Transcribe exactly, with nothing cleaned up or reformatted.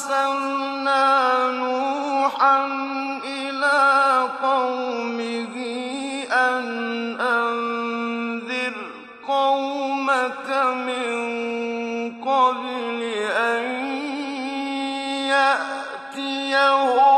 أَرْسَلْنَا نُوحًا إِلَىٰ قَوْمِهِ أَنْ أَنذِرْ قَوْمَكَ مِن قَبْلِ أَن يَأْتِيَهُمْ